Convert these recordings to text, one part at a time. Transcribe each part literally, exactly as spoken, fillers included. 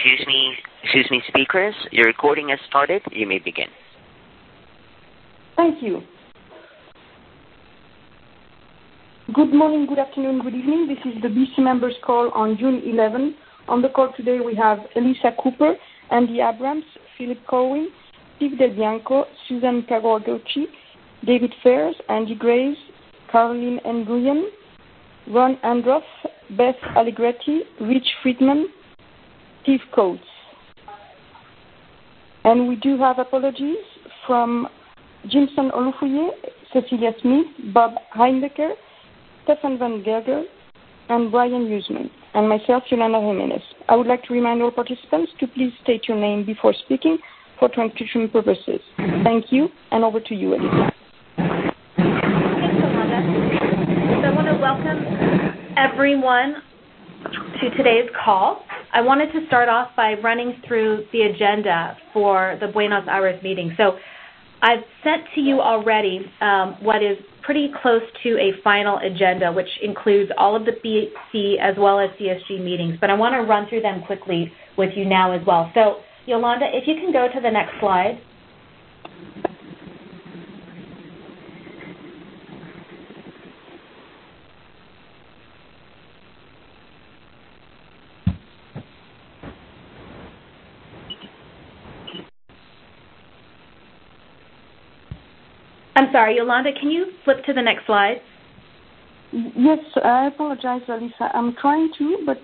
Excuse me, excuse me, speakers. Your recording has started. You may begin. Thank you. Good morning, good afternoon, good evening. This is the B C members call on June eleventh. On the call today we have Elisa Cooper, Andy Abrams, Philip Corwin, Steve Del Bianco, Susan Kagordochi, David Fairs, Andy Graves, Caroline Nguyen, Ron Androff, Beth Allegretti, Rich Friedman, Steve Coates. And we do have apologies from Jimson Olufuye, Cecilia Smith, Bob Heindecker, Stefan Van Gerger, and Brian Usman, and myself, Yolanda Jimenez. I would like to remind all participants to please state your name before speaking for transcription purposes. Thank you, and over to you, Elisa. Thanks, Yolanda. So I want to welcome everyone to today's call. I wanted to start off by running through the agenda for the Buenos Aires meeting. So I've sent to you already um, what is pretty close to a final agenda, which includes all of the B C as well as C S G meetings. But I want to run through them quickly with you now as well. So, Yolanda, if you can go to the next slide. I'm sorry, Yolanda, can you flip to the next slide? Yes, I apologize, Elisa. I'm trying to, but...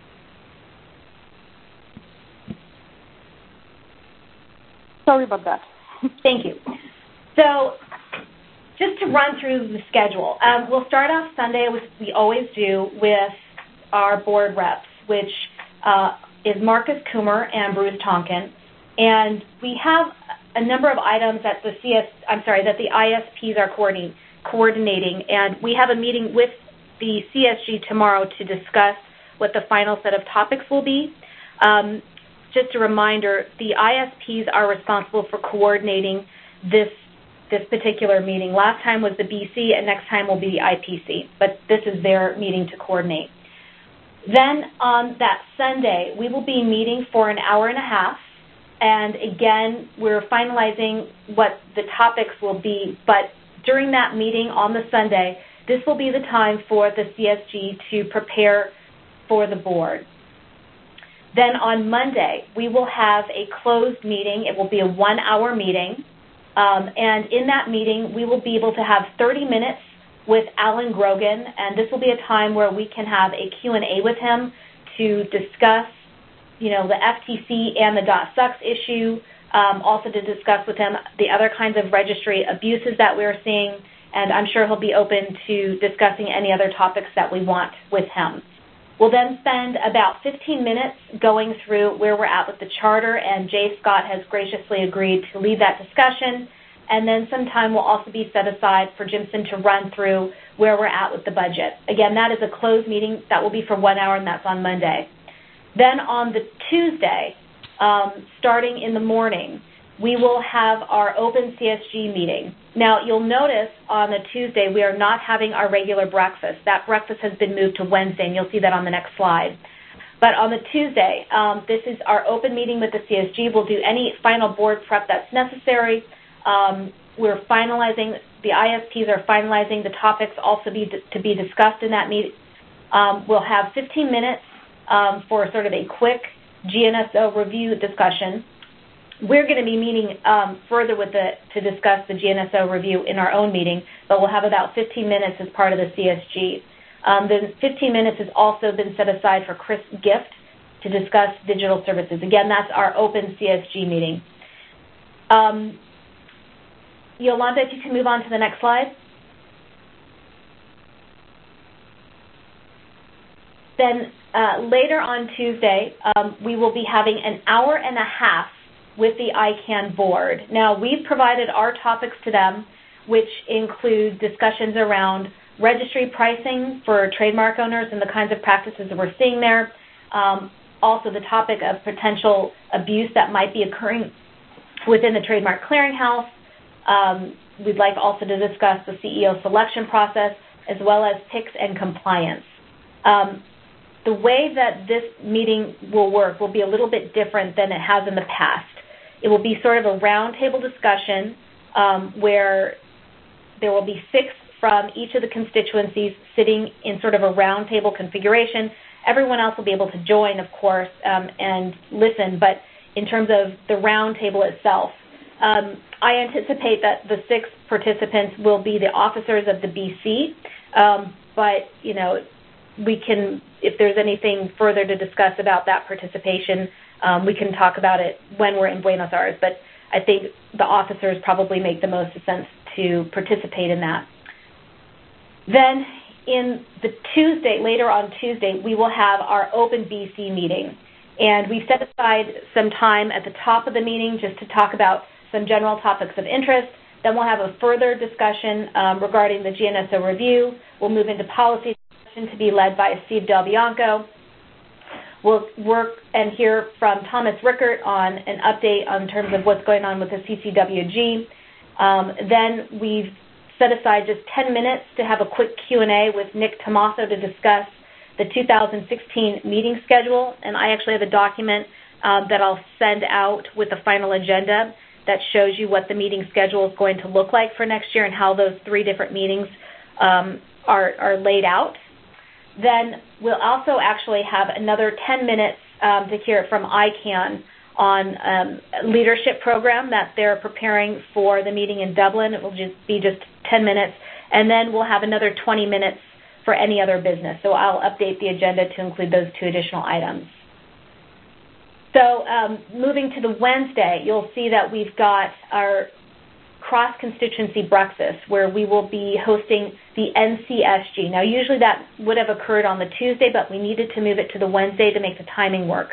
Sorry about that. Thank you. So, just to run through the schedule, um, we'll start off Sunday, as we always do, with our board reps, which uh, is Marcus Coomer and Bruce Tonkin. And we have a number of items that the C S, I'm sorry, that the I S Ps are coordinating, coordinating, and we have a meeting with the C S G tomorrow to discuss what the final set of topics will be. Um, just a reminder, the I S Ps are responsible for coordinating this this particular meeting. Last time was the B C, and next time will be the I P C, but this is their meeting to coordinate. Then on that Sunday, we will be meeting for an hour and a half. And again, we're finalizing what the topics will be, but during that meeting on the Sunday, this will be the time for the C S G to prepare for the board. Then on Monday, we will have a closed meeting. It will be a one-hour meeting, um, and in that meeting, we will be able to have thirty minutes with Alan Grogan, and this will be a time where we can have a Q and A with him to discuss you know, the F T C and the .sucks issue, um, also to discuss with him the other kinds of registry abuses that we're seeing, and I'm sure he'll be open to discussing any other topics that we want with him. We'll then spend about fifteen minutes going through where we're at with the charter, and Jay Scott has graciously agreed to lead that discussion, and then some time will also be set aside for Jimson to run through where we're at with the budget. Again, that is a closed meeting. That will be for one hour, and that's on Monday. Then on the Tuesday, um, starting in the morning, we will have our open C S G meeting. Now, you'll notice on the Tuesday we are not having our regular breakfast. That breakfast has been moved to Wednesday, and you'll see that on the next slide. But on the Tuesday, um, this is our open meeting with the C S G. We'll do any final board prep that's necessary. Um, we're finalizing, the I S Ps are finalizing the topics also be, to be discussed in that meeting. Um, we'll have fifteen minutes Um, for sort of a quick G N S O review discussion. We're going to be meeting um, further with the to discuss the G N S O review in our own meeting, but we'll have about fifteen minutes as part of the C S G. Um, the fifteen minutes has also been set aside for Chris Gift to discuss digital services. Again, that's our open C S G meeting. Um, Yolanda, if you can move on to the next slide. Then uh, later on Tuesday, um, we will be having an hour and a half with the I CANN board. Now, we've provided our topics to them, which include discussions around registry pricing for trademark owners and the kinds of practices that we're seeing there. Um, also, the topic of potential abuse that might be occurring within the Trademark Clearinghouse. Um, we'd like also to discuss the C E O selection process, as well as P I Cs and compliance. Um, the way that this meeting will work will be a little bit different than it has in the past. It will be sort of a roundtable discussion um, where there will be six from each of the constituencies sitting in sort of a roundtable configuration. Everyone else will be able to join, of course, um, and listen, but in terms of the roundtable itself, um, I anticipate that the six participants will be the officers of the B C, um, but, you know, we can, if there's anything further to discuss about that participation, um, we can talk about it when we're in Buenos Aires, but I think the officers probably make the most sense to participate in that. Then in the Tuesday, later on Tuesday, we will have our Open B C meeting. And we've set aside some time at the top of the meeting just to talk about some general topics of interest. Then we'll have a further discussion um, regarding the G N S O review. We'll move into policy discussion to be led by Steve Del Bianco. We'll work and hear from Thomas Rickert on an update on terms of what's going on with the C C W G. Um, then we've set aside just ten minutes to have a quick Q and A with Nick Tomaso to discuss the two thousand sixteen meeting schedule, and I actually have a document uh, that I'll send out with the final agenda that shows you what the meeting schedule is going to look like for next year and how those three different meetings um, are, are laid out. Then we'll also actually have another ten minutes um, to hear from I CANN on um, a leadership program that they're preparing for the meeting in Dublin. It will just be just ten minutes, and then we'll have another twenty minutes for any other business. So I'll update the agenda to include those two additional items. So um, moving to the Wednesday, you'll see that we've got our cross-constituency breakfast where we will be hosting the N C S G. Now, usually that would have occurred on the Tuesday, but we needed to move it to the Wednesday to make the timing work.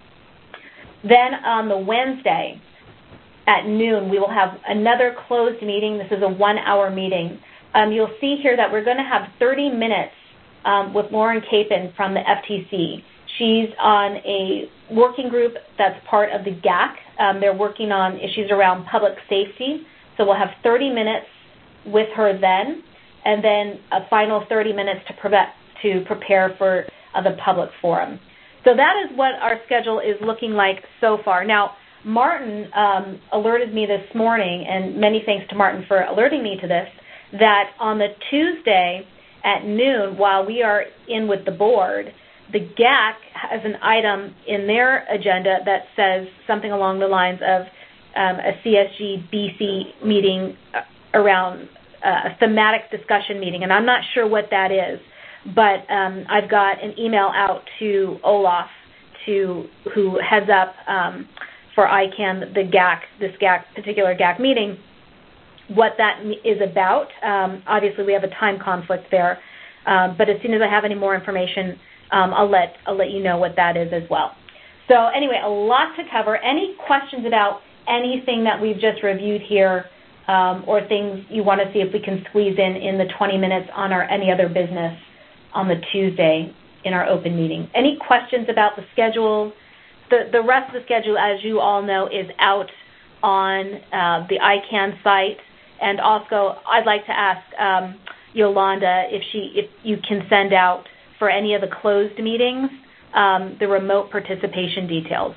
Then on the Wednesday at noon, we will have another closed meeting. This is a one-hour meeting. Um, you'll see here that we're going to have thirty minutes um, with Lauren Capon from the F T C. She's on a working group that's part of the G A C. Um, they're working on issues around public safety. So we'll have thirty minutes with her then, and then a final thirty minutes to, pre- to prepare for uh, the public forum. So that is what our schedule is looking like so far. Now, Martin um, alerted me this morning, and many thanks to Martin for alerting me to this, that on the Tuesday at noon, while we are in with the board, the G A C has an item in their agenda that says something along the lines of um, a C S G B C meeting around uh, a thematic discussion meeting, and I'm not sure what that is, but um, I've got an email out to Olaf, to who heads up um, for I CANN, the G A C, this G A C, particular G A C meeting, what that is about. Um, obviously, we have a time conflict there, um, but as soon as I have any more information, um, I'll let I'll let you know what that is as well. So anyway, a lot to cover. Any questions about anything that we've just reviewed here, um, or things you want to see if we can squeeze in in the twenty minutes on our any other business on the Tuesday in our open meeting? Any questions about the schedule? The the rest of the schedule, as you all know, is out on uh, the I CANN site. And also, I'd like to ask um, Yolanda if she, if you can send out for any of the closed meetings um, the remote participation details.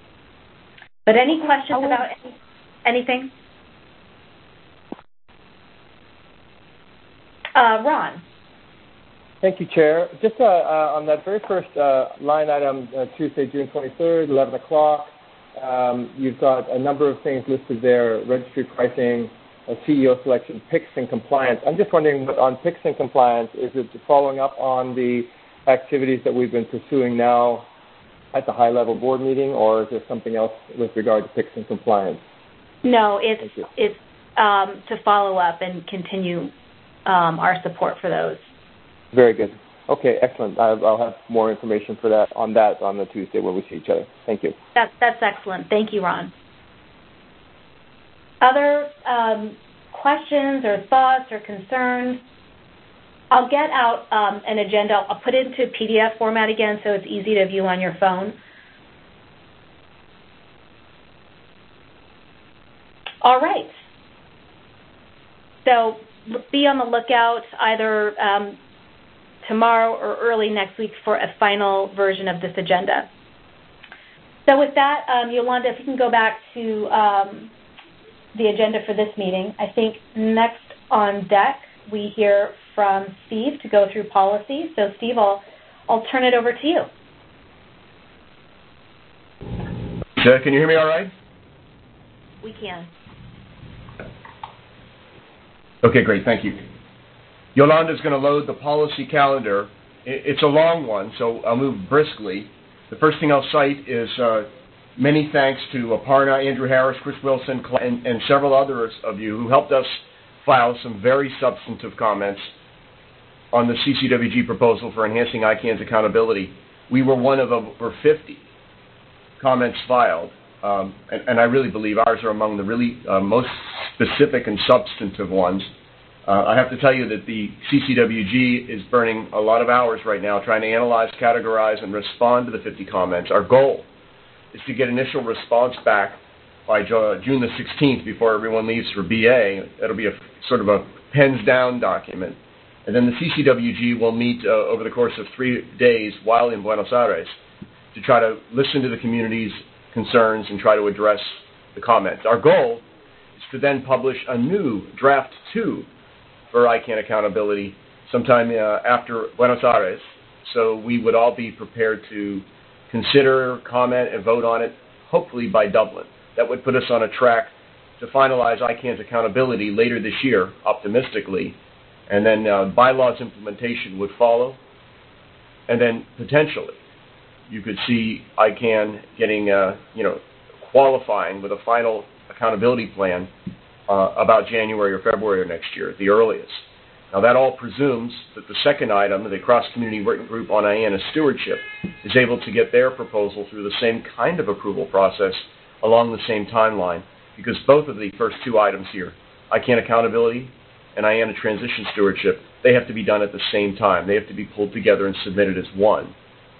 But any questions about any, anything? Uh, Ron. Thank you, Chair. Just uh, uh, on that very first uh, line item, uh, Tuesday, June twenty-third, eleven o'clock, um, you've got a number of things listed there: registry pricing, uh, C E O selection, P I C S and compliance. I'm just wondering, on P I C S and compliance, is it following up on the activities that we've been pursuing now at the high-level board meeting, or is there something else with regard to P I C S and compliance? No, it's it's um, to follow up and continue um, our support for those. Very good. Okay, excellent. I'll have more information for that on that on the Tuesday when we see each other. Thank you. That, that's excellent. Thank you, Ron. Other um, questions or thoughts or concerns? I'll get out um, an agenda. I'll put it into P D F format again so it's easy to view on your phone. All right. So be on the lookout either um, tomorrow or early next week for a final version of this agenda. So with that, um, Yolanda, if you can go back to um, the agenda for this meeting. I think next on deck we hear from Steve to go through policy. So Steve, I'll, I'll turn it over to you. So can you hear me all right? We can. Okay, great. Thank you. Yolanda's going to load the policy calendar. It's a long one, so I'll move briskly. The first thing I'll cite is uh, many thanks to Aparna, Andrew Harris, Chris Wilson, and, and several others of you who helped us file some very substantive comments on the C C W G proposal for enhancing I CAN's accountability. We were one of over fifty comments filed, um, and, and I really believe ours are among the really uh, most specific and substantive ones. Uh, I have to tell you that the C C W G is burning a lot of hours right now trying to analyze, categorize, and respond to the fifty comments. Our goal is to get initial response back by June the sixteenth before everyone leaves for B A. That'll be a sort of a pens down document. And then the C C W G will meet uh, over the course of three days while in Buenos Aires to try to listen to the community's concerns and try to address the comments. Our goal is to then publish a new draft two for I CAN accountability sometime uh, after Buenos Aires, so we would all be prepared to consider, comment, and vote on it, hopefully by Dublin. That would put us on a track to finalize I CAN's accountability later this year, optimistically, and then uh, bylaws implementation would follow, and then potentially you could see I CAN getting, uh, you know, qualifying with a final accountability plan uh, about January or February of next year at the earliest. Now that all presumes that the second item, the cross-community working group on I A N A stewardship, is able to get their proposal through the same kind of approval process along the same timeline, because both of the first two items here, I CAN accountability and I A N A transition stewardship, they have to be done at the same time. They have to be pulled together and submitted as one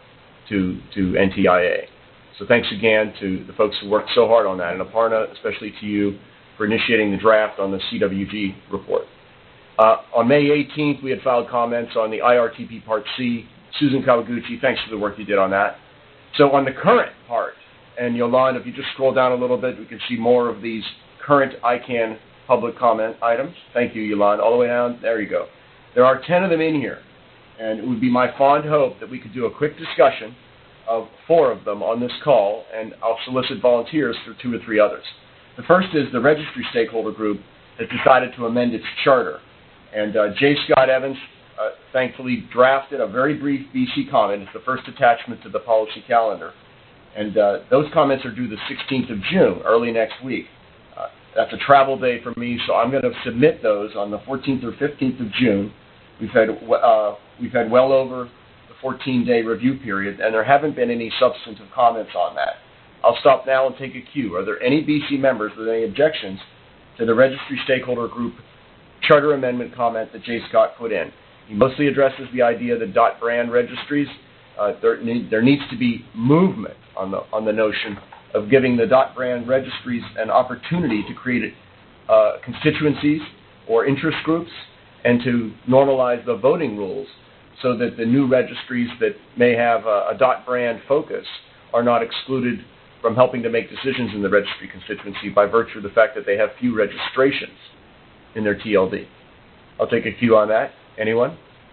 to, to N T I A. So thanks again to the folks who worked so hard on that, and Aparna, especially to you for initiating the draft on the C W G report. Uh, on May eighteenth, we had filed comments on the I R T P Part C. Susan Kawaguchi, thanks for the work you did on that. So on the current part, and Yolanda, if you just scroll down a little bit, we can see more of these current I CAN public comment items. Thank you, Yolanda. All the way down, there you go. There are ten of them in here, and it would be my fond hope that we could do a quick discussion of four of them on this call, and I'll solicit volunteers for two or three others. The first is the registry stakeholder group that decided to amend its charter. And uh, J. Scott Evans uh, thankfully drafted a very brief B C comment. It's the first attachment to the policy calendar. And uh, those comments are due the sixteenth of June, early next week. Uh, that's a travel day for me, so I'm going to submit those on the fourteenth or fifteenth of June. We've had, uh, we've had well over the fourteen-day review period, and there haven't been any substantive comments on that. I'll stop now and take a cue. Are there any B C members with any objections to the registry stakeholder group charter amendment comment that Jay Scott put in? He mostly addresses the idea that dot brand registries, uh, there, need, there needs to be movement on the, on the notion of giving the dot brand registries an opportunity to create uh, constituencies or interest groups and to normalize the voting rules so that the new registries that may have a, a dot brand focus are not excluded from helping to make decisions in the registry constituency by virtue of the fact that they have few registrations in their T L D. I'll take a cue on that. Anyone?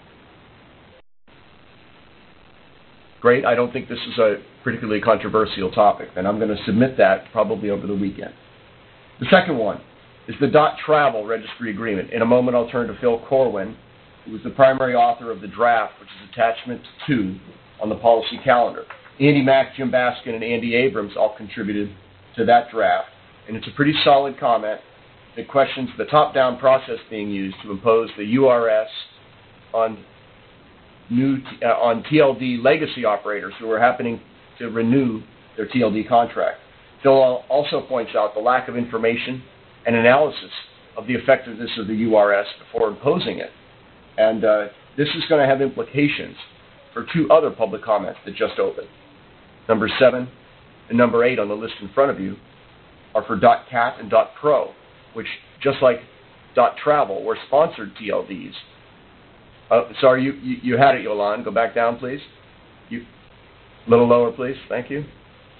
Great. I don't think this is a particularly controversial topic, and I'm going to submit that probably over the weekend. The second one is the dot travel registry agreement. In a moment, I'll turn to Phil Corwin, who was the primary author of the draft, which is attachment two on the policy calendar. Andy Mack, Jim Baskin, and Andy Abrams all contributed to that draft, and it's a pretty solid comment that questions the top-down process being used to impose the U R S on new uh, on T L D legacy operators who are happening to renew their T L D contract. Phil also points out the lack of information and analysis of the effectiveness of the U R S before imposing it. And uh, this is going to have implications for two other public comments that just opened. Number seven and number eight on the list in front of you are for .cat and .pro, which, just like .travel, were sponsored T L Ds. Uh, sorry, you, you, you had it, Yolande. Go back down, please. You, a little lower, please. Thank you.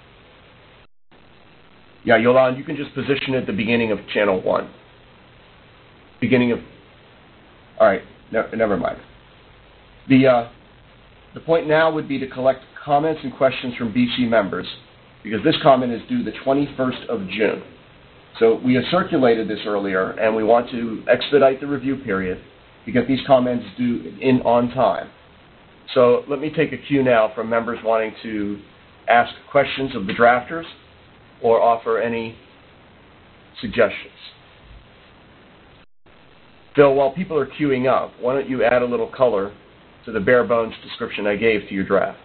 Yeah, Yolande, you can just position it at the beginning of channel one. Beginning of... All right, no, never mind. The, uh, the point now would be to collect comments and questions from B C members, because this comment is due the twenty-first of June. So we have circulated this earlier, and we want to expedite the review period to get these comments due in on time. So let me take a cue now from members wanting to ask questions of the drafters or offer any suggestions. Phil, while people are queuing up, why don't you add a little color to the bare bones description I gave to your draft?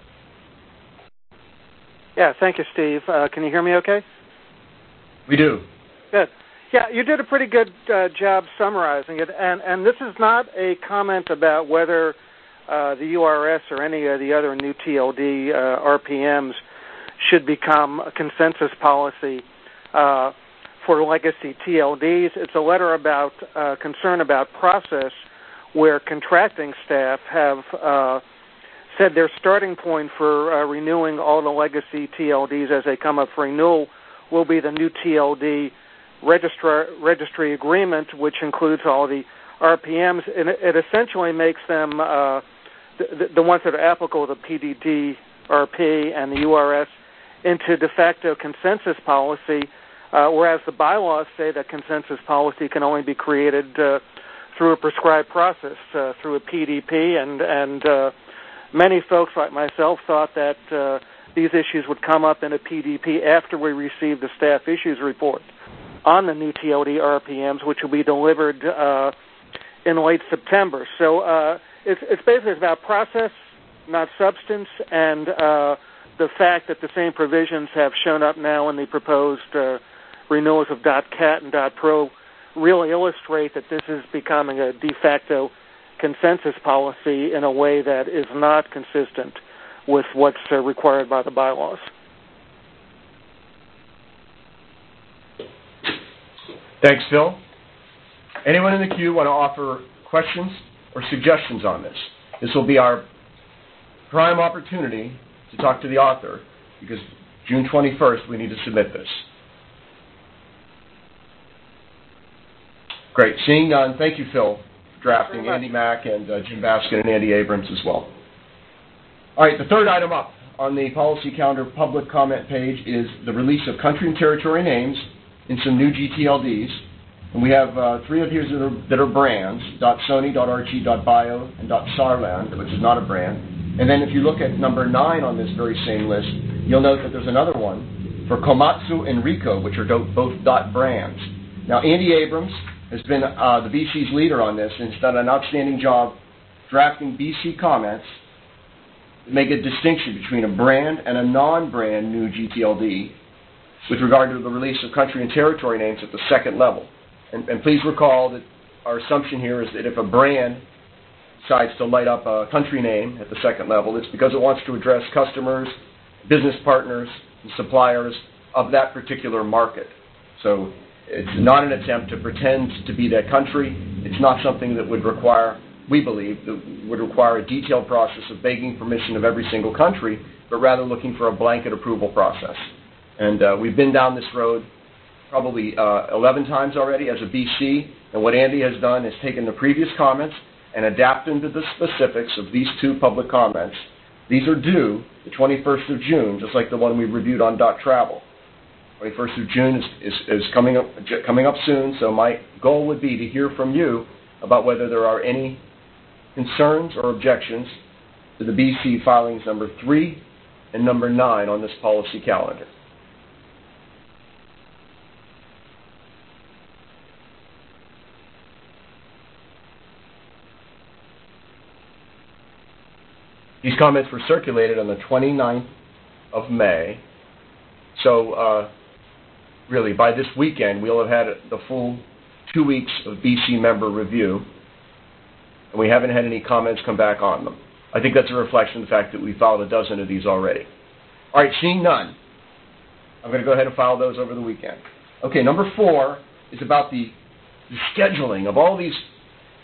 Yeah, thank you, Steve. Uh, can you hear me okay? We do. Good. Yeah, you did a pretty good uh, job summarizing it, and, and this is not a comment about whether uh, the U R S or any of the other new T L D uh, R P Ms should become a consensus policy uh, for legacy T L Ds. It's a letter about uh, concern about process where contracting staff have uh, said their starting point for uh, renewing all the legacy T L Ds as they come up for renewal will be the new T L D registrar, registry agreement, which includes all the R P Ms, and it, it essentially makes them, uh, the, the ones that are applicable to P D D R P and the U R S, into de facto consensus policy, uh, whereas the bylaws say that consensus policy can only be created uh, through a prescribed process, uh, through a P D P, and, and uh, many folks like myself thought that uh, these issues would come up in a P D P after we receive the staff issues report on the new T L D R P Ms, which will be delivered uh, in late September. So uh, it's, it's basically about process, not substance, and uh, the fact that the same provisions have shown up now in the proposed uh, renewals of .cat and .pro really illustrate that this is becoming a de facto consensus policy in a way that is not consistent with what's uh, required by the bylaws. Thanks, Phil. Anyone in the queue want to offer questions or suggestions on this? This will be our prime opportunity to talk to the author, because June twenty-first we need to submit this. Great. Seeing none, thank you, Phil, for drafting, Andy Mack and uh, Jim Baskin and Andy Abrams as well. All right, the third item up on the policy calendar public comment page is the release of country and territory names in some new G T L Ds. And we have uh, three of these that are, that are brands, .sony, .rg, .bio, and .sarland, which is not a brand. And then if you look at number nine on this very same list, you'll note that there's another one for Komatsu and Ricoh, which are do- both .brands. Now, Andy Abrams has been uh, the B C's leader on this, and has done an outstanding job drafting B C comments to make a distinction between a brand and a non-brand new G T L D with regard to the release of country and territory names at the second level. And, and please recall that our assumption here is that if a brand decides to light up a country name at the second level, it's because it wants to address customers, business partners, and suppliers of that particular market. So it's not an attempt to pretend to be that country. It's not something that would require, we believe, that would require a detailed process of begging permission of every single country, but rather looking for a blanket approval process. And uh, we've been down this road probably uh, eleven times already as a B C, and what Andy has done is taken the previous comments and adapt them to the specifics of these two public comments. These are due the twenty-first of June, just like the one we reviewed on .travel. twenty-first of June is, is, is coming up, coming up soon, so my goal would be to hear from you about whether there are any concerns or objections to the B C filings number three and number nine on this policy calendar. These comments were circulated on the twenty-ninth of May. So, uh, really, by this weekend, we'll have had the full two weeks of B C member review, and we haven't had any comments come back on them. I think that's a reflection of the fact that we filed a dozen of these already. All right, seeing none, I'm going to go ahead and file those over the weekend. Okay, number four is about the, the scheduling of all these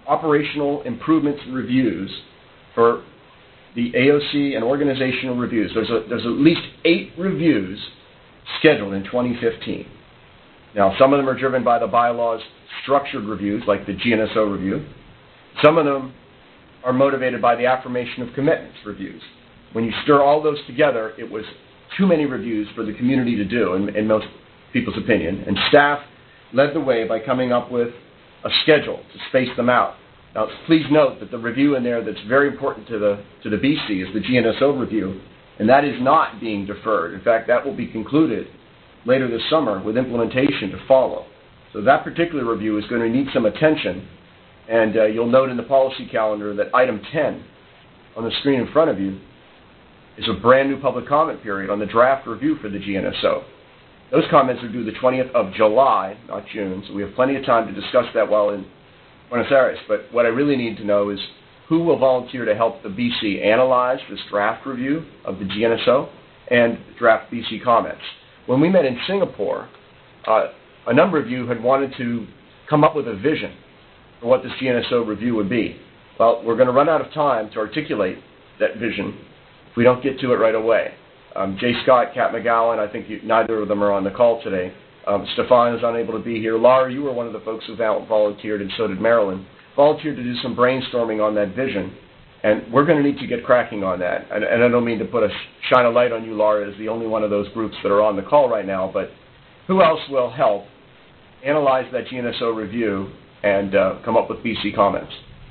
operational improvements reviews for the A O C and organizational reviews. There's, a, there's at least eight reviews scheduled in twenty fifteen. Now, some of them are driven by the bylaws structured reviews, like the G N S O review. Some of them are motivated by the affirmation of commitments reviews. When you stir all those together, it was too many reviews for the community to do, in, in most people's opinion, and staff led the way by coming up with a schedule to space them out. Now, please note that the review in there that's very important to the to the B C is the G N S O review, and that is not being deferred. In fact, that will be concluded later this summer with implementation to follow. So that particular review is going to need some attention, and uh, you'll note in the policy calendar that item ten on the screen in front of you is a brand new public comment period on the draft review for the G N S O. Those comments are due the twentieth of July, not June, so we have plenty of time to discuss that while in Buenos Aires. But what I really need to know is who will volunteer to help the B C analyze this draft review of the G N S O and draft B C comments. When we met in Singapore, uh, a number of you had wanted to come up with a vision for what this G N S O review would be. Well, we're going to run out of time to articulate that vision if we don't get to it right away. Um, Jay Scott, Kat McGowan, I think you, neither of them are on the call today. Um, Stefan is unable to be here. Laura, you were one of the folks who volunteered, and so did Marilyn. Volunteered to do some brainstorming on that vision, and we're going to need to get cracking on that. And, and I don't mean to put a shine a light on you, Laura, as the only one of those groups that are on the call right now, but who else will help analyze that G N S O review and uh, come up with B C comments?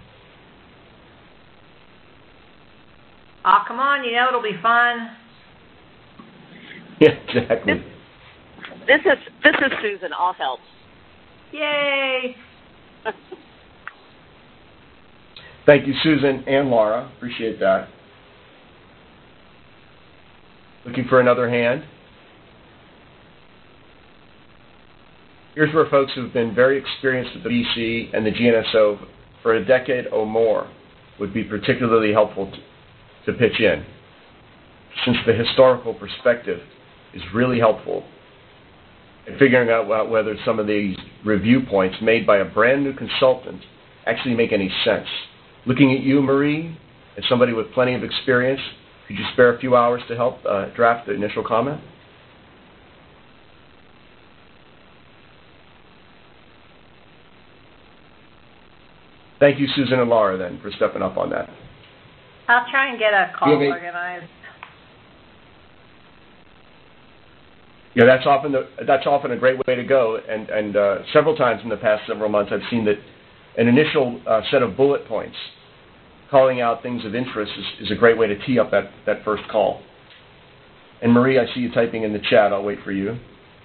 Oh, come on, you know it'll be fun. Yeah, exactly. This, this is this is Susan. I'll help. Yay! Thank you, Susan and Laura. Appreciate that. Looking for another hand? Here's where folks who've been very experienced with the B C and the G N S O for a decade or more would be particularly helpful to, to pitch in, since the historical perspective is really helpful in figuring out whether some of these review points made by a brand new consultant actually make any sense. Looking at you, Marie, as somebody with plenty of experience, could you spare a few hours to help uh, draft the initial comment? Thank you, Susan and Laura, then, for stepping up on that. I'll try and get a call Yeah, organized. Yeah, that's often the, that's often a great way to go, and, and uh, several times in the past several months I've seen that an initial uh, set of bullet points calling out things of interest is, is a great way to tee up that, that first call. And Marie, I see you typing in the chat. I'll wait for you.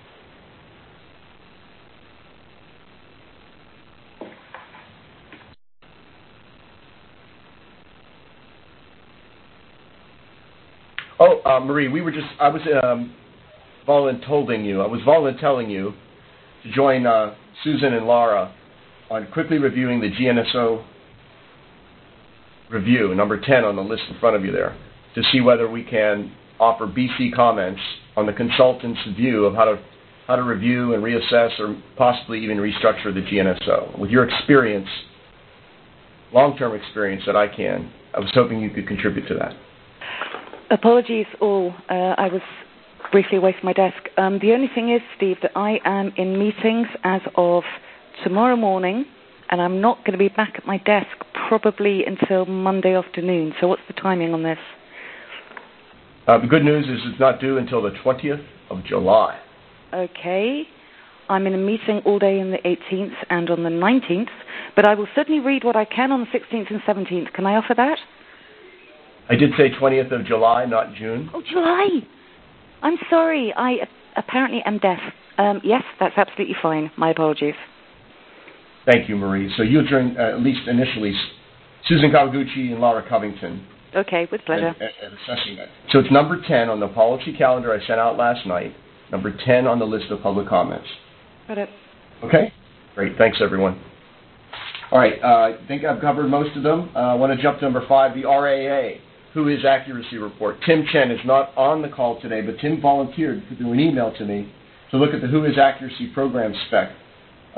Oh, uh, Marie, we were just, I was um, voluntolding you, I was voluntelling you to join uh, Susan and Laura on quickly reviewing the G N S O review, number ten on the list in front of you there, to see whether we can offer B C comments on the consultant's view of how to how to review and reassess or possibly even restructure the G N S O. With your experience, long-term experience that I can, I was hoping you could contribute to that. Apologies all. Uh, I was briefly away from my desk. Um, the only thing is, Steve, that I am in meetings as of tomorrow morning, and I'm not going to be back at my desk probably until Monday afternoon. So what's the timing on this? Uh, the good news is it's not due until the twentieth of July. Okay. I'm in a meeting all day on the eighteenth and on the nineteenth, but I will certainly read what I can on the sixteenth and seventeenth. Can I offer that? I did say twentieth of July, not June. Oh, July! I'm sorry. I apparently am deaf. Um, yes, that's absolutely fine. My apologies. Thank you, Marie. So you'll join, uh, at least initially, Susan Kawaguchi and Laura Covington. Okay, with pleasure. At, at, at assessing that. So it's number ten on the policy calendar I sent out last night, number ten on the list of public comments. Got it. Okay? Great. Thanks, everyone. All right. Uh, I think I've covered most of them. Uh, I want to jump to number five, the R A A. Who is Accuracy Report. Tim Chen is not on the call today, but Tim volunteered through an email to me to look at the Who is Accuracy program spec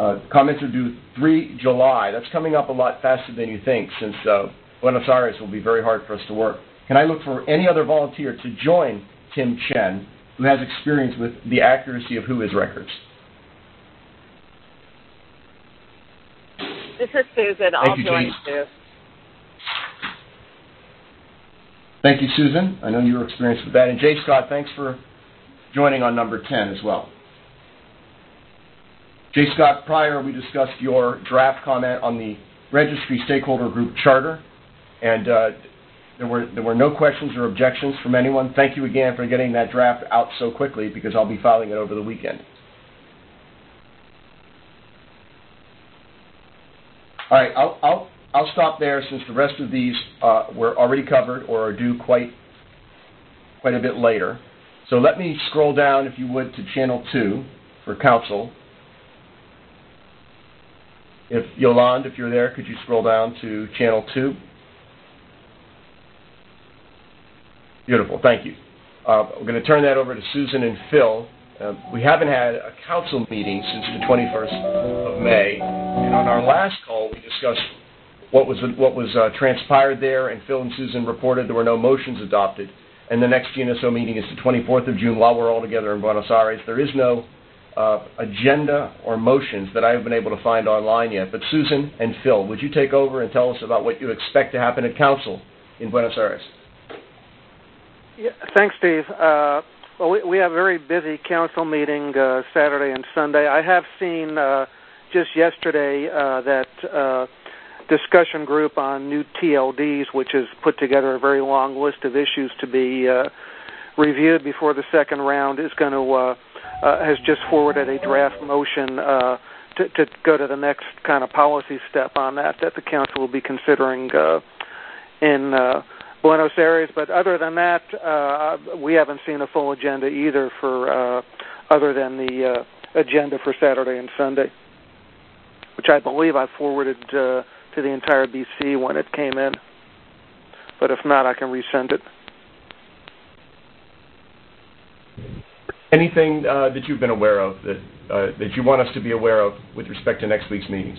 Uh, comments are due the third of July. That's coming up a lot faster than you think, since uh, Buenos Aires will be very hard for us to work. Can I look for any other volunteer to join Tim Chen, who has experience with the accuracy of Who Is records? This is Susan. Thank I'll you, join Jane. too. Thank you, Susan. I know you were experienced with that. And Jay Scott, thanks for joining on number ten as well. Jay Scott, prior we discussed your draft comment on the registry stakeholder group charter, and uh, there were there were no questions or objections from anyone. Thank you again for getting that draft out so quickly, because I'll be filing it over the weekend. All right, I'll, I'll, I'll stop there, since the rest of these uh, were already covered or are due quite, quite a bit later. So let me scroll down, if you would, to channel two for council. If Yolande, if you're there, could you scroll down to channel two? Beautiful, thank you. Uh, we're going to turn that over to Susan and Phil. Uh, we haven't had a council meeting since the twenty-first of May, and on our last call we discussed what was what was uh, transpired there, and Phil and Susan reported there were no motions adopted. And the next G N S O meeting is the twenty-fourth of June, while we're all together in Buenos Aires. There is no uh, agenda or motions that I have been able to find online yet. But Susan and Phil, would you take over and tell us about what you expect to happen at council in Buenos Aires? Yeah, thanks, Steve. Uh, well, we, we have a very busy council meeting uh, Saturday and Sunday. I have seen uh, just yesterday uh, that uh, discussion group on new T L Ds, which has put together a very long list of issues to be uh, reviewed before the second round, is going to uh, uh, has just forwarded a draft motion uh, to, to go to the next kind of policy step on that that the council will be considering uh, in uh, Buenos Aires. But other than that, uh, we haven't seen a full agenda either for uh, other than the uh, agenda for Saturday and Sunday, which I believe I forwarded uh, to the entire B C when it came in. But if not, I can resend it. Anything uh, that you've been aware of that uh, that you want us to be aware of with respect to next week's meetings?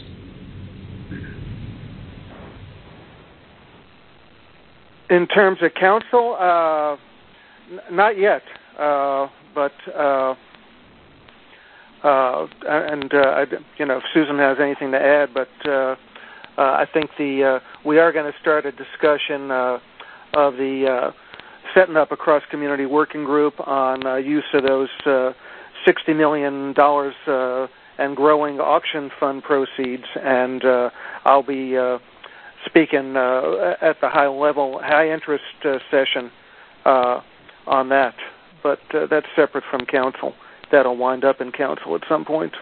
In terms of council, uh, n- not yet. Uh, but uh, uh, and uh, I, you know, if Susan has anything to add, but uh, uh, I think the uh, we are going to start a discussion uh, of the uh, setting up a cross-community working group on uh, use of those uh, sixty million dollars uh, and growing auction fund proceeds, and uh, I'll be uh, speaking uh, at the high-level, high-interest uh, session uh, on that. But uh, that's separate from council. That'll wind up in council at some point.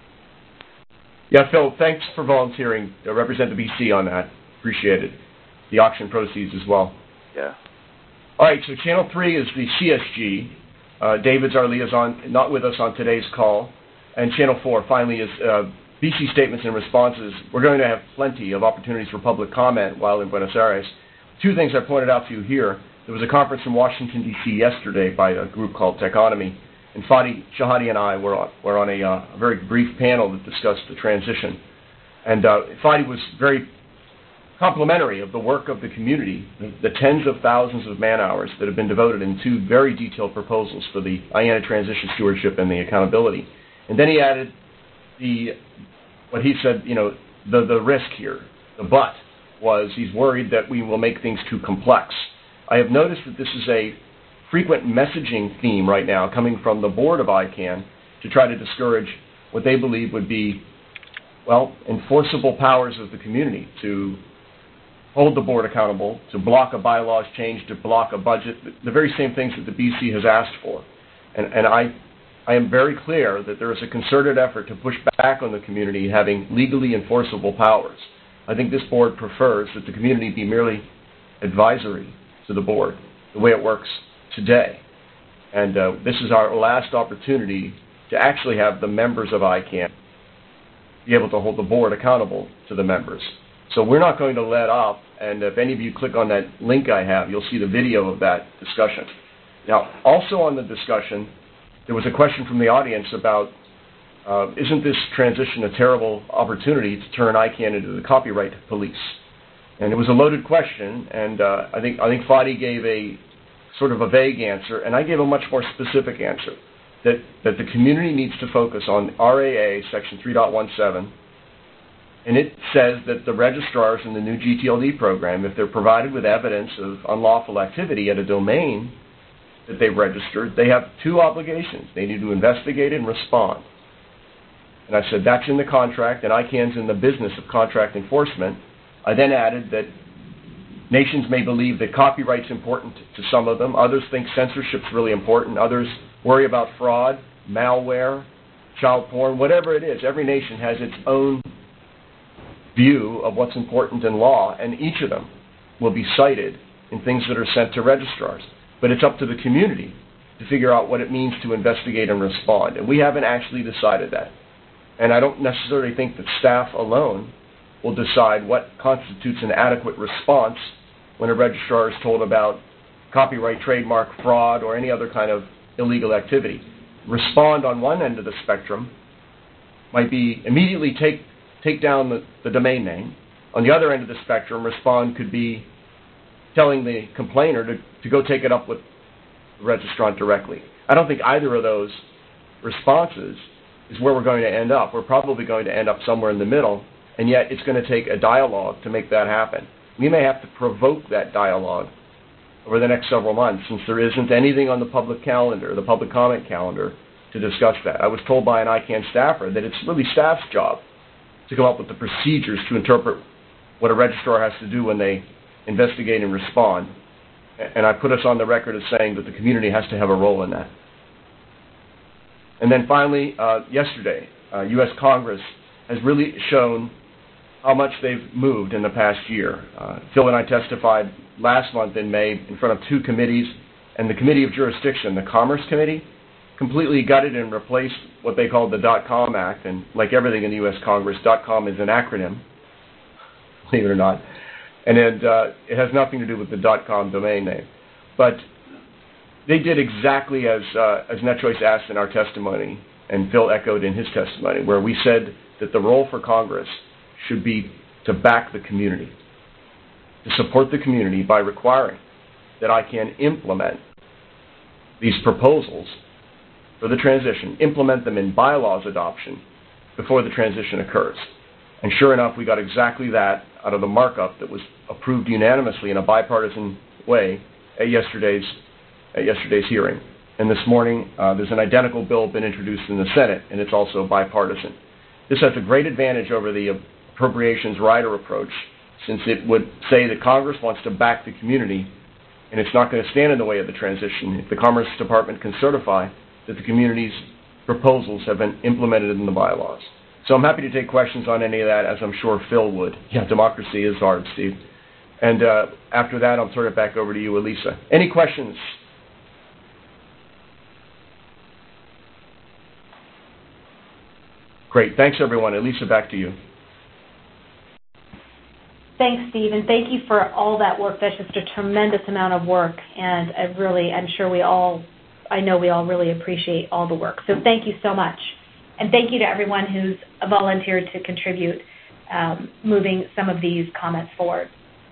Yeah, Phil, thanks for volunteering to represent the B C on that. Appreciate it. The auction proceeds as well. Yeah. All right, so Channel three is the C S G. Uh, David's our liaison, not with us on today's call. And Channel four, finally, is uh, B C Statements and Responses. We're going to have plenty of opportunities for public comment while in Buenos Aires. Two things I pointed out to you here. There was a conference in Washington, D C yesterday by a group called Techonomy, and Fadi Shahadi and I were on, were on a, uh, a very brief panel that discussed the transition. And uh, Fadi was very complimentary of the work of the community, the, the tens of thousands of man-hours that have been devoted in two very detailed proposals for the I A N A transition stewardship and the accountability. And then he added the, what he said, you know, the, the risk here, the but, was he's worried that we will make things too complex. I have noticed that this is a frequent messaging theme right now coming from the board of I CANN to try to discourage what they believe would be, well, enforceable powers of the community to hold the board accountable, to block a bylaws change, to block a budget, the very same things that the B C has asked for. And, and I, I am very clear that there is a concerted effort to push back on the community having legally enforceable powers. I think this board prefers that the community be merely advisory to the board, the way it works today. And uh, this is our last opportunity to actually have the members of I CANN be able to hold the board accountable to the members. So we're not going to let up, and if any of you click on that link I have, you'll see the video of that discussion. Now, also on the discussion, there was a question from the audience about uh, isn't this transition a terrible opportunity to turn I CANN into the copyright police? And it was a loaded question, and uh, I think I think Fadi gave a sort of a vague answer, and I gave a much more specific answer, that, that the community needs to focus on R A A Section three point seventeen, and it says that the registrars in the new G T L D program, if they're provided with evidence of unlawful activity at a domain that they've registered, they have two obligations. They need to investigate and respond. And I said that's in the contract, and I CANN's in the business of contract enforcement. I then added that nations may believe that copyright's important to some of them. Others think censorship's really important. Others worry about fraud, malware, child porn, whatever it is. Every nation has its own view of what's important in law, and each of them will be cited in things that are sent to registrars. But it's up to the community to figure out what it means to investigate and respond. And we haven't actually decided that. And I don't necessarily think that staff alone will decide what constitutes an adequate response when a registrar is told about copyright, trademark, fraud, or any other kind of illegal activity. Respond on one end of the spectrum might be immediately take take down the, the domain name. On the other end of the spectrum, respond could be telling the complainer to, to go take it up with the registrant directly. I don't think either of those responses is where we're going to end up. We're probably going to end up somewhere in the middle, and yet it's going to take a dialogue to make that happen. We may have to provoke that dialogue over the next several months, since there isn't anything on the public calendar, the public comment calendar, to discuss that. I was told by an I CANN staffer that it's really staff's job to come up with the procedures to interpret what a registrar has to do when they investigate and respond. And I put us on the record as saying that the community has to have a role in that. And then finally, uh, yesterday, uh, U S Congress has really shown how much they've moved in the past year. Uh, Phil and I testified last month in May in front of two committees, and the Committee of Jurisdiction, the Commerce Committee, completely gutted and replaced what they called the Dot-Com Act. And like everything in the U S Congress, Dot-Com is an acronym, believe it or not. And it, uh, it has nothing to do with the .com domain name. But they did exactly as, uh, as NetChoice asked in our testimony, and Phil echoed in his testimony, where we said that the role for Congress should be to back the community, to support the community by requiring that I CANN implement these proposals for the transition, implement them in bylaws adoption before the transition occurs. And sure enough, we got exactly that out of the markup that was approved unanimously in a bipartisan way at yesterday's, at yesterday's hearing. And this morning, uh, there's an identical bill been introduced in the Senate, and it's also bipartisan. This has a great advantage over the appropriations rider approach, since it would say that Congress wants to back the community, and it's not going to stand in the way of the transition if the Commerce Department can certify that the community's proposals have been implemented in the bylaws. So I'm happy to take questions on any of that, as I'm sure Phil would. Yeah, democracy is hard, Steve. And uh, after that, I'll turn it back over to you, Elisa. Any questions? Great. Thanks, everyone. Elisa, back to you. Thanks, Steve, and thank you for all that work. That's just a tremendous amount of work, and I really, I'm sure we all, I know we all really appreciate all the work. So thank you so much. And thank you to everyone who's volunteered to contribute, um, moving some of these comments forward.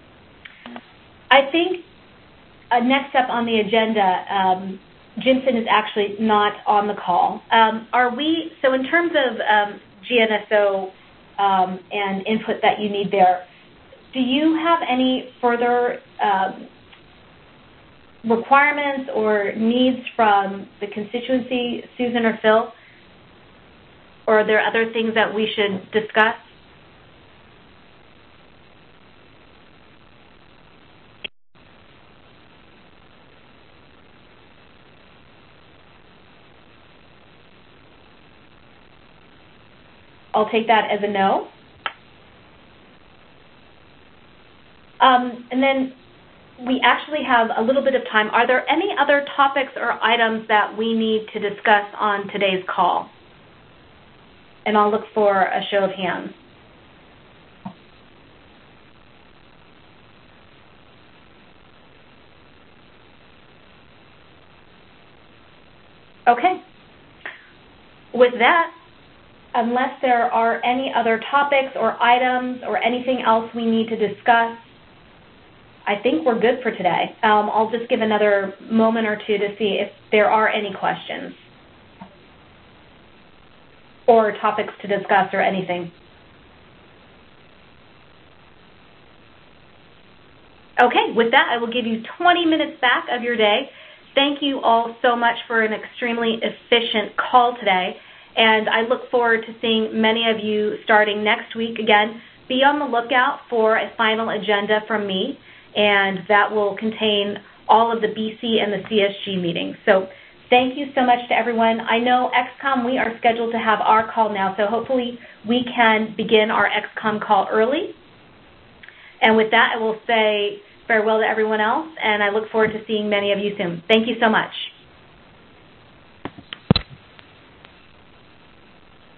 I think uh, next up on the agenda, um, Jinson is actually not on the call. Um, are we, so in terms of um, G N S O um, and input that you need there, do you have any further um, requirements or needs from the constituency, Susan or Phil? Or are there other things that we should discuss? I'll take that as a no. Um, and then we actually have a little bit of time. Are there any other topics or items that we need to discuss on today's call? And I'll look for a show of hands. Okay. With that, unless there are any other topics or items or anything else we need to discuss, I think we're good for today. Um, I'll just give another moment or two to see if there are any questions or topics to discuss or anything. Okay, with that, I will give you twenty minutes back of your day. Thank you all so much for an extremely efficient call today, and I look forward to seeing many of you starting next week. Again, be on the lookout for a final agenda from me, and that will contain all of the B C and the C S G meetings. So thank you so much to everyone. I know X COM, we are scheduled to have our call now, so hopefully we can begin our X COM call early. And with that, I will say farewell to everyone else, and I look forward to seeing many of you soon. Thank you so much.